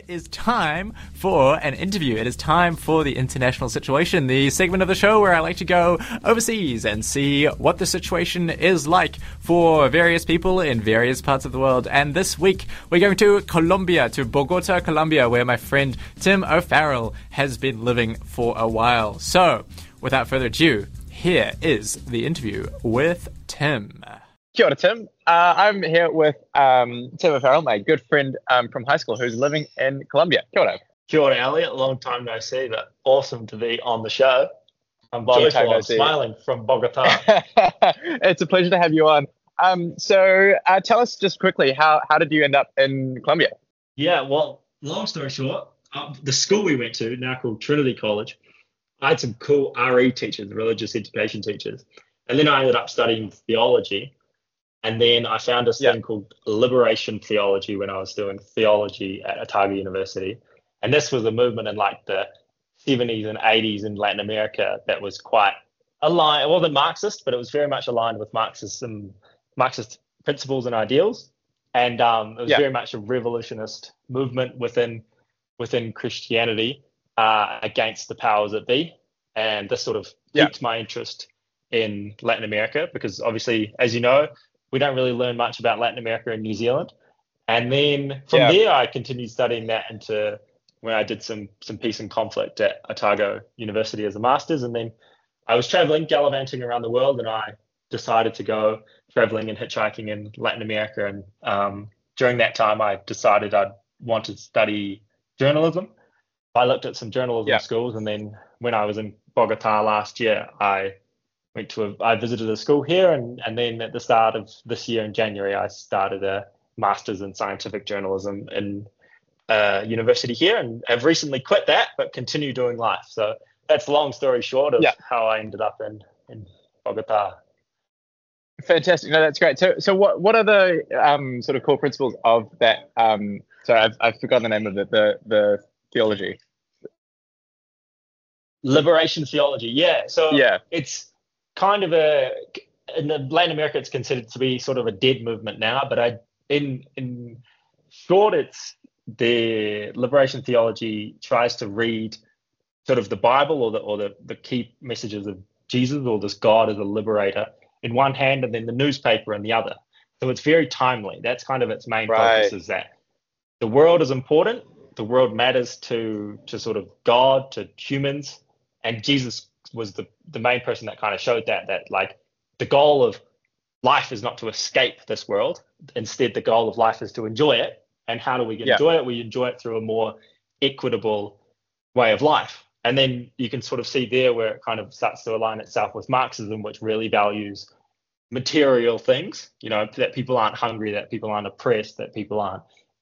is time for an interview. It is time for the International Situation, the segment of the show where I like to go overseas and see what the situation is like for various people in various parts of the world. And this week, we're going to Colombia, to Bogota, Colombia, where my friend Tim O'Farrell has been living for a while. So, without further ado, here is the interview with Tim. Kia ora, Tim. I'm here with Tim O'Farrell, my good friend from high school, who's living in Colombia. Kia ora. Kia ora, Elliot. Long time no see, but awesome to be on the show. I'm Long time joyful. no I'm see. smiling from Bogota. It's a pleasure to have you on. So tell us just quickly, how did you end up in Colombia? Yeah, well, long story short, the school we went to, now called Trinity College, I had some cool RE teachers, religious education teachers. And then I ended up studying theology. And then I found this thing called liberation theology when I was doing theology at Otago University. And this was a movement in like the 70s and 80s in Latin America that was quite aligned. It wasn't Marxist, but it was very much aligned with Marxist principles and ideals. And it was very much a revolutionist movement within Christianity against the powers that be. And this sort of piqued my interest in Latin America because obviously, as you know, we don't really learn much about Latin America and New Zealand. And then from there, I continued studying that into when I did some peace and conflict at Otago University as a master's. And then I was traveling, gallivanting around the world, and I decided to go traveling and hitchhiking in Latin America. And during that time, I decided I'd want to study journalism. I looked at some journalism schools. And then when I was in Bogota last year, I visited a school here, and then at the start of this year in January, I started a master's in scientific journalism in university here, and have recently quit that, but continue doing life. So that's the long story short of how I ended up in Bogota. Fantastic. No, that's great. So what are the sort of core principles of that? Sorry, I've forgotten the name of it. The theology. Liberation theology. Yeah. So it's kind of in Latin America, it's considered to be sort of a dead movement now, but in short, it's the liberation theology tries to read sort of the Bible or the key messages of Jesus or this God as a liberator in one hand, and then the newspaper in the other. So it's very timely. That's kind of its main focus, is that the world is important. The world matters to sort of God, to humans, and Jesus was the main person that kind of showed that like the goal of life is not to escape this world. Instead, the goal of life is to enjoy it. And how do we enjoy it? We enjoy it through a more equitable way of life. And then you can sort of see there where it kind of starts to align itself with Marxism, which really values material things, that people aren't hungry, that people aren't oppressed, that people aren't,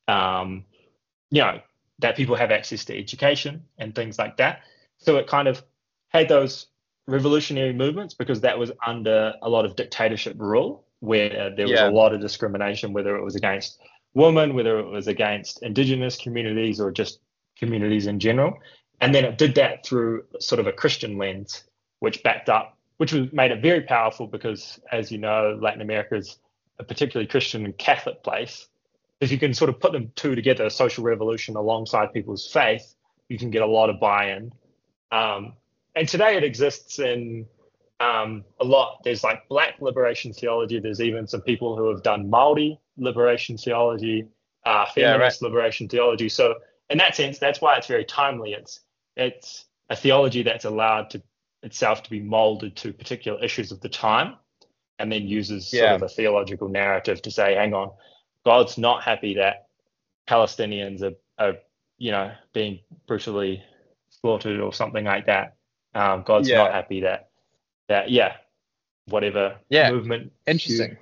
that people have access to education and things like that. So it kind of had those revolutionary movements because that was under a lot of dictatorship rule where there was a lot of discrimination, whether it was against women, whether it was against indigenous communities or just communities in general. And then it did that through sort of a Christian lens, which made it very powerful because, as you know, Latin America is a particularly Christian and Catholic place. If you can sort of put them two together, a social revolution alongside people's faith, you can get a lot of buy-in. And today it exists in a lot. There's like Black liberation theology. There's even some people who have done Māori liberation theology, feminist liberation theology. So in that sense, that's why it's very timely. It's a theology that's allowed itself to be molded to particular issues of the time, and then uses sort of a theological narrative to say, hang on, God's not happy that Palestinians are being brutally slaughtered or something like that. God's not happy that whatever movement. Interesting.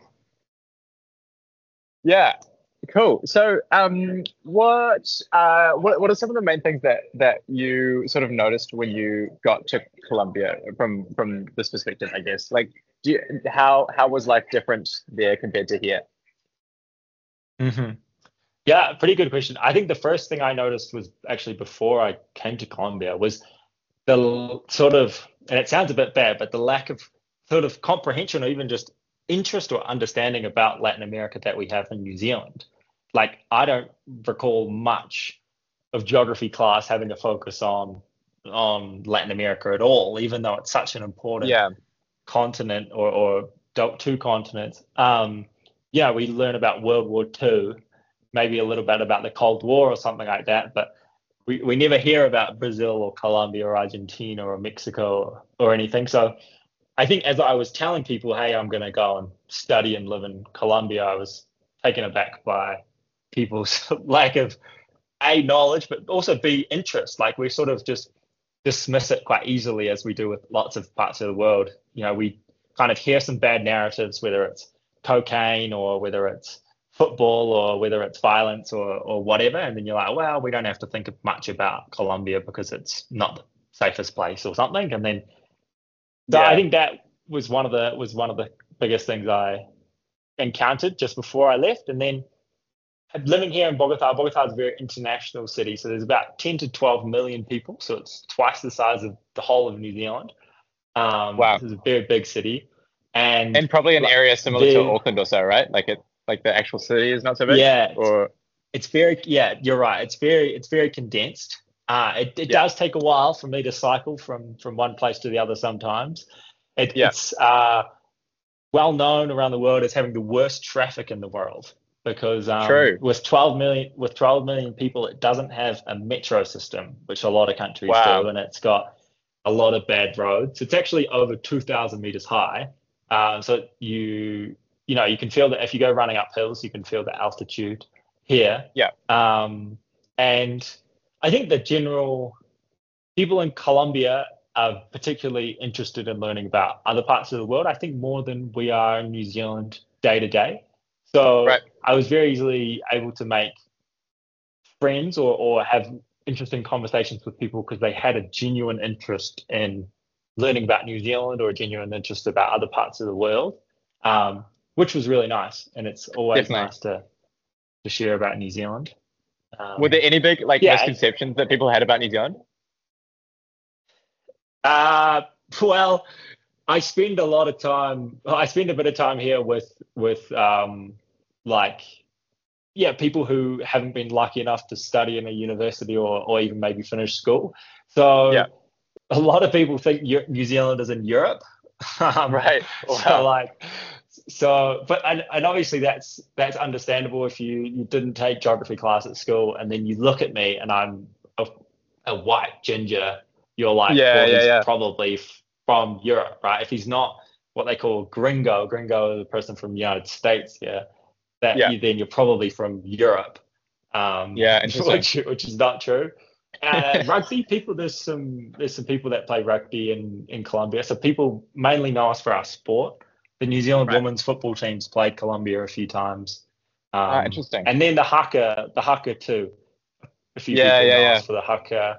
Yeah, cool. So what are some of the main things that you sort of noticed when you got to Colombia from this perspective, I guess? Like, how was life different there compared to here? Mm-hmm. Yeah, pretty good question. I think the first thing I noticed was actually before I came to Colombia was the sort of, and it sounds a bit bad, but the lack of sort of comprehension or even just interest or understanding about Latin America that we have in New Zealand. Like, I don't recall much of geography class having to focus on Latin America at all, even though it's such an important Yeah. continent or two continents. We learn about World War II, maybe a little bit about the Cold War or something like that, but we never hear about Brazil or Colombia or Argentina or Mexico or anything. So I think as I was telling people, hey, I'm going to go and study and live in Colombia, I was taken aback by people's lack of knowledge, but also interest. Like we sort of just dismiss it quite easily, as we do with lots of parts of the world. We kind of hear some bad narratives, whether it's cocaine or whether it's football or whether it's violence or whatever, and then you're like, well, we don't have to think much about Colombia because it's not the safest place or something. And then I think that was one of the biggest things I encountered just before I left. And then living here in Bogota is a very international city, so there's about 10 to 12 million people, so it's twice the size of the whole of New Zealand. Wow. It's a very big city, and probably an area similar to Auckland or so, right? Like the actual city is not so big. Yeah, or it's very you're right. It's very condensed. It does take a while for me to cycle from one place to the other sometimes. It's well known around the world as having the worst traffic in the world because with 12 million people, it doesn't have a metro system, which a lot of countries do, and it's got a lot of bad roads. It's actually over 2,000 meters high, so you can feel that if you go running up hills, you can feel the altitude here. Yeah. And I think the general people in Colombia are particularly interested in learning about other parts of the world, I think more than we are in New Zealand day to day. So I was very easily able to make friends or have interesting conversations with people because they had a genuine interest in learning about New Zealand or a genuine interest about other parts of the world, which was really nice. And it's always nice to share about New Zealand. Were there any big misconceptions that people had about New Zealand? Well, I spend a bit of time here with people who haven't been lucky enough to study in a university or even maybe finish school. So a lot of people think New Zealand is in Europe. Right. Wow. But obviously that's understandable if you didn't take geography class at school and then you look at me and I'm a white ginger, you're like, he's probably from Europe, right? If he's not what they call gringo is a person from the United States, then you're probably from Europe. Which is not true. Rugby people, there's some people that play rugby in Colombia. So people mainly know us for our sport. The New Zealand women's football teams played Colombia a few times. Interesting. And then the haka too. A few people know us for the haka.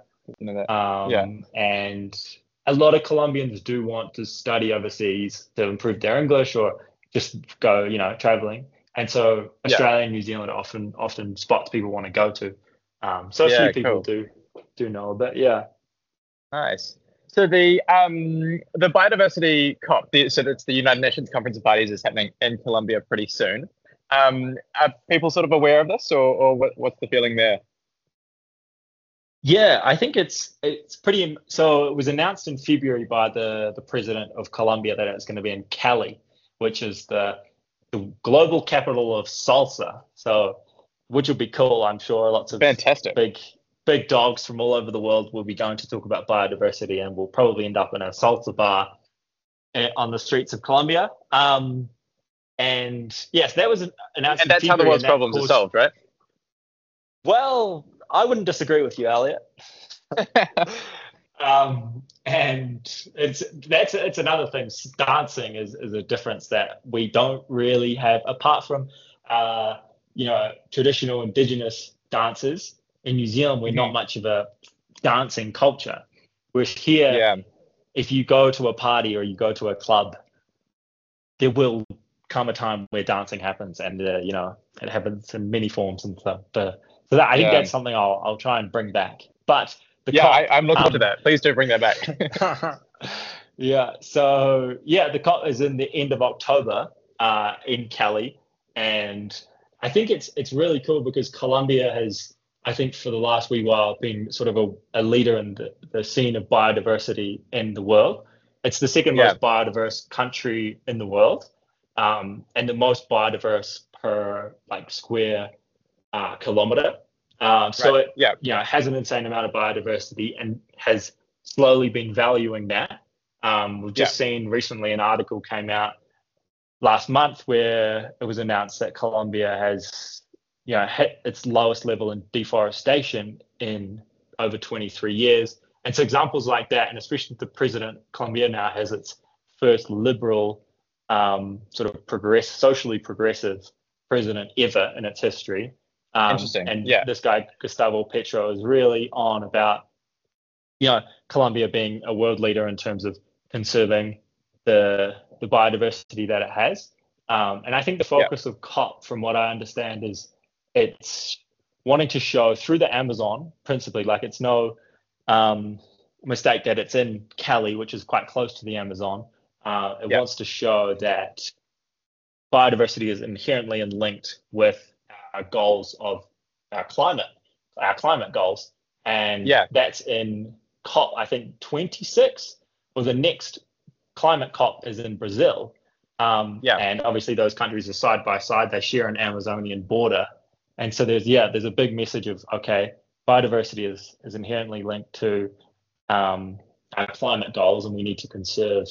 And a lot of Colombians do want to study overseas to improve their English or just go, traveling. And so Australia and New Zealand are often spots people want to go to. So a few people do know a bit. Yeah. Nice. So the biodiversity COP, so it's the United Nations Conference of Parties, is happening in Colombia pretty soon. Are people sort of aware of this, or what's the feeling there? Yeah, I think it's pretty. So it was announced in February by the president of Colombia that it's going to be in Cali, which is the global capital of salsa. So, which will be cool, I'm sure. Lots of fantastic big dogs from all over the world will be going to talk about biodiversity, and we'll probably end up in a salsa bar on the streets of Colombia. And yes, that was announced. And that's how the world's problems are solved, right? Well, I wouldn't disagree with you, Elliot. And it's another thing. Dancing is a difference that we don't really have, apart from traditional indigenous dances. In New Zealand, we're not much of a dancing culture. Whereas here, if you go to a party or you go to a club, there will come a time where dancing happens, and it happens in many forms and stuff. So that I think that's something I'll try and bring back. But I'm looking forward to that. Please do bring that back. So the COP is in the end of October in Cali, and I think it's really cool because Colombia has I think for the last wee while, been sort of a leader in the scene of biodiversity in the world. It's the second Yeah. most biodiverse country in the world, and the most biodiverse per like square kilometer. So Right. it, Yeah. has an insane amount of biodiversity and has slowly been valuing that. We've Yeah. just seen recently an article came out last month where it was announced that Colombia has hit its lowest level in deforestation in over 23 years. And so examples like that, and especially the president, Colombia now has its first liberal, sort of socially progressive president ever in its history. Interesting. And Yeah. this guy, Gustavo Petro, is really on about, Colombia being a world leader in terms of conserving the biodiversity that it has. And I think the focus of COP, from what I understand, is it's wanting to show through the Amazon, principally, like it's no mistake that it's in Cali, which is quite close to the Amazon. It wants to show that biodiversity is inherently linked with our goals of our climate goals. And that's in COP, I think 26, or the next climate COP is in Brazil. And obviously those countries are side by side. They share an Amazonian border. And so there's a big message of, okay, biodiversity is inherently linked to our climate goals, and we need to conserve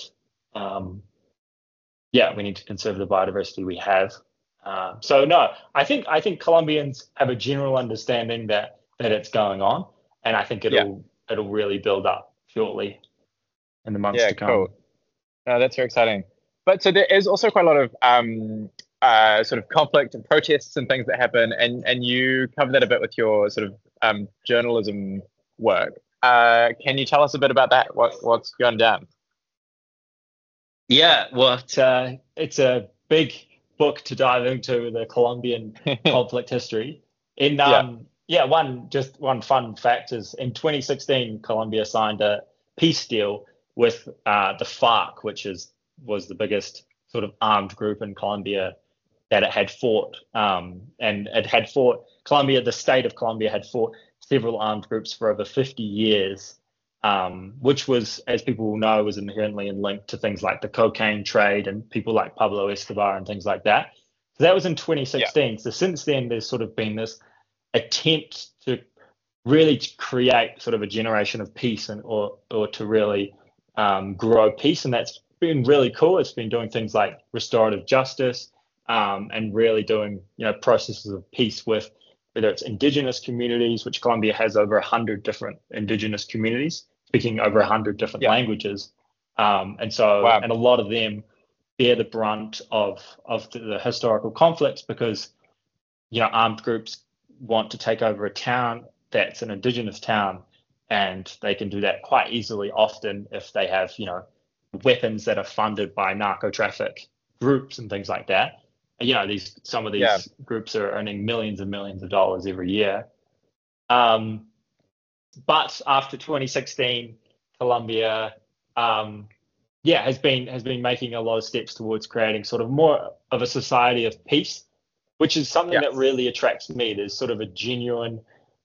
the biodiversity we have. So no, I think Colombians have a general understanding that it's going on, and I think it'll really build up shortly in the months to come. Cool. No, that's very exciting. But so there is also quite a lot of sort of conflict and protests and things that happen, and you cover that a bit with your sort of journalism work. Can you tell us a bit about that? What's going down? Yeah, well, it's a big book to dive into, the Colombian conflict history. One fun fact is in 2016, Colombia signed a peace deal with the FARC, which was the biggest sort of armed group in Colombia that it had fought. And it had fought the state of Colombia had fought several armed groups for over 50 years, which was, as people will know, was inherently linked to things like the cocaine trade and people like Pablo Escobar and things like that. So that was in 2016. So since then, there's sort of been this attempt to really create sort of a generation of peace or to really grow peace. And that's been really cool. It's been doing things like restorative justice, and really doing, processes of peace with whether it's indigenous communities, which Colombia has over 100 different indigenous communities speaking over 100 different languages. And a lot of them bear the brunt of the historical conflicts because, armed groups want to take over a town that's an indigenous town, and they can do that quite easily often if they have, weapons that are funded by narco traffic groups and things like that. Some of these groups are earning millions and millions of dollars every year. But after 2016, Colombia, has been making a lot of steps towards creating sort of more of a society of peace, which is something that really attracts me. There's sort of a genuine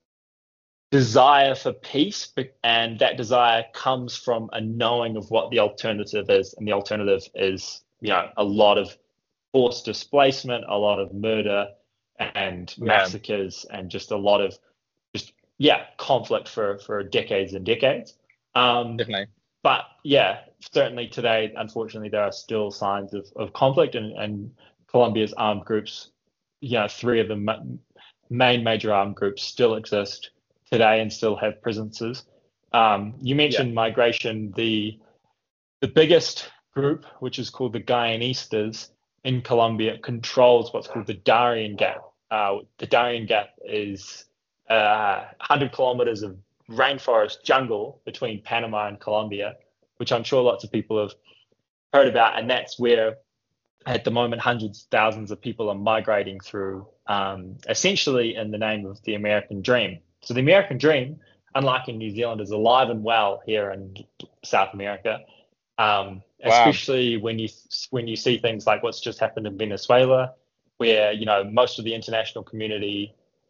desire for peace, and that desire comes from a knowing of what the alternative is, and the alternative is, a lot of forced displacement, a lot of murder and massacres, and just a lot of conflict for decades and decades. Definitely. But certainly today, unfortunately, there are still signs of conflict, and Colombia's armed groups, three of the main major armed groups still exist today and still have presences. You mentioned migration. The biggest group, which is called the Guyanistas in Colombia, controls what's called the Darien Gap. The Darien Gap is 100 kilometers of rainforest jungle between Panama and Colombia, which I'm sure lots of people have heard about. And that's where, at the moment, hundreds of thousands of people are migrating through, essentially in the name of the American dream. So the American dream, unlike in New Zealand, is alive and well here in South America, especially when you see things like what's just happened in Venezuela, where most of the international community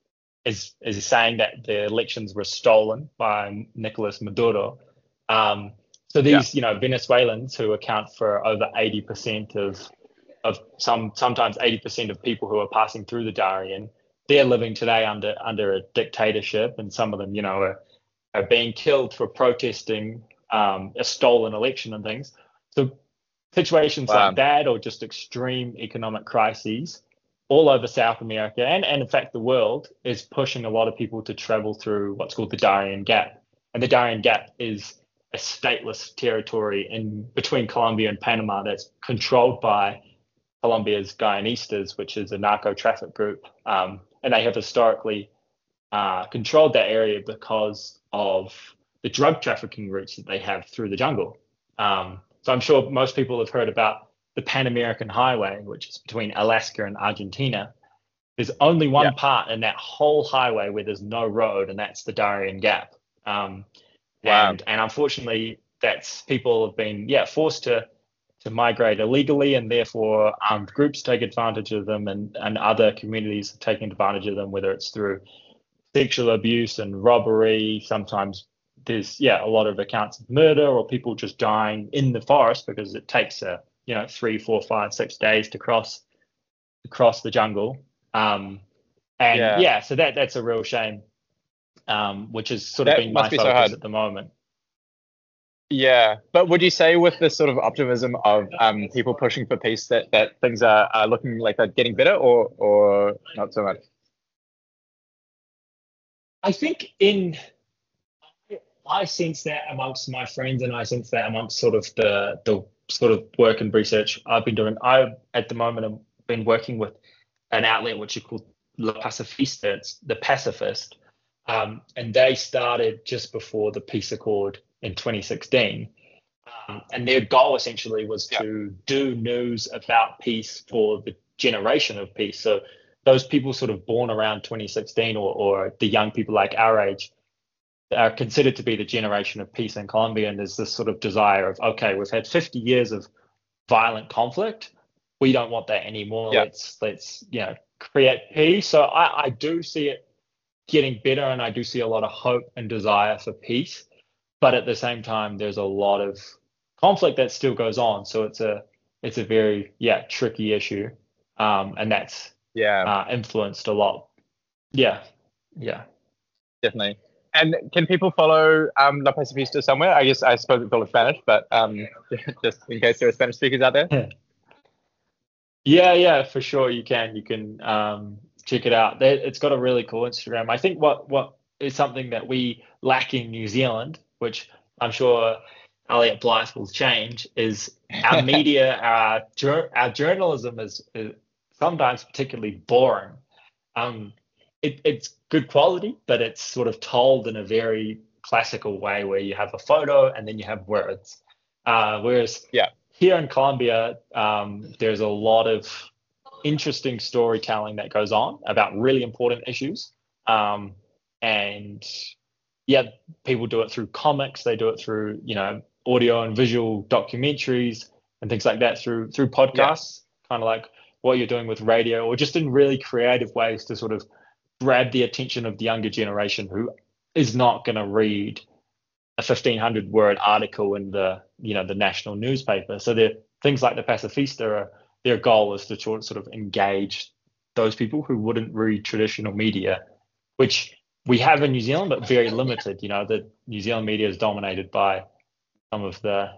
is saying that the elections were stolen by Nicolas Maduro. So these, Venezuelans who account for over 80% of sometimes 80% of people who are passing through the Darien, they're living today under a dictatorship, and some of them, are being killed for protesting a stolen election and things. So situations like that, or just extreme economic crises all over South America and in fact the world, is pushing a lot of people to travel through what's called the Darien Gap. And the Darien Gap is a stateless territory in between Colombia and Panama that's controlled by Colombia's Guyanistas, which is a narco traffic group. And they have historically controlled that area because of the drug trafficking routes that they have through the jungle. So I'm sure most people have heard about the Pan American Highway, which is between Alaska and Argentina. There's only one part in that whole highway where there's no road, and that's the Darien Gap. And unfortunately, that's people have been forced to migrate illegally, and therefore armed groups take advantage of them, and other communities are taking advantage of them, whether it's through sexual abuse and robbery. Sometimes there's a lot of accounts of murder, or people just dying in the forest because it takes 3, 4, 5, 6 days to cross the jungle. So that's a real shame, which is sort of been my focus at the moment. Yeah, but would you say with this sort of optimism of people pushing for peace that things are looking like they're getting better, or not so much? I think I sense that amongst my friends, and I sense that amongst sort of the sort of work and research I've been doing. I, at the moment, have been working with an outlet which is called La Pacifista. It's the Pacifist, and they started just before the peace accord in 2016. And their goal essentially was to do news about peace for the generation of peace. So those people sort of born around 2016, or the young people like our age, are considered to be the generation of peace in Colombia. And there's this sort of desire of, okay, we've had 50 years of violent conflict. We don't want that anymore. Let's create peace. So I do see it getting better, and I do see a lot of hope and desire for peace. But at the same time, there's a lot of conflict that still goes on. So it's a very tricky issue, and that's influenced a lot. Yeah, definitely. And can people follow La Pacifista somewhere? I suppose it's all in Spanish, but just in case there are Spanish speakers out there. Yeah, for sure. You can check it out. It's got a really cool Instagram. I think what is something that we lack in New Zealand, which I'm sure Elliot Blythe will change, is our media, our journalism is sometimes particularly boring. It's good quality, but it's sort of told in a very classical way where you have a photo and then you have words. Whereas here in Colombia, there's a lot of interesting storytelling that goes on about really important issues. And people do it through comics. They do it through, audio and visual documentaries and things like that, through podcasts, kind of like what you're doing with radio, or just in really creative ways to sort of grab the attention of the younger generation who is not going to read a 1,500 word article in the national newspaper. So things like the Pacifista, their goal is to sort of engage those people who wouldn't read traditional media, which we have in New Zealand, but very limited. The New Zealand media is dominated by some of the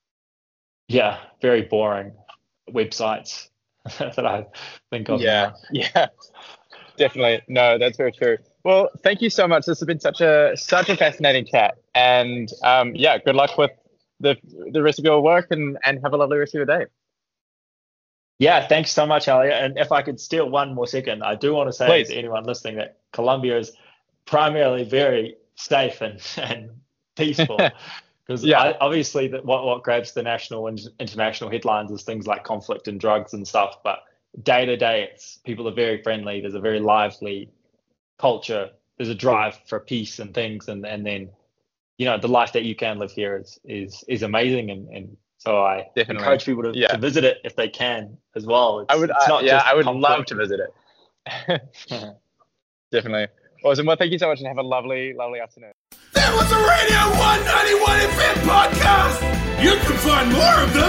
very boring websites that I think of. Yeah, definitely. No, that's very true. Well, thank you so much. This has been such a fascinating chat, and good luck with the rest of your work, and have a lovely rest of your day. Yeah, thanks so much, Elliot. And if I could steal one more second, I do want to say to anyone listening that Colombia is primarily very safe and peaceful. Because obviously what grabs the national and international headlines is things like conflict and drugs and stuff. But day to day, people are very friendly. There's a very lively culture. There's a drive for peace and things. And then, the life that you can live here is amazing. And so I encourage people to visit it if they can as well. I would love to visit it. Definitely. Awesome. Well, thank you so much and have a lovely, lovely afternoon. That was a Radio 191 FM podcast. You can find more of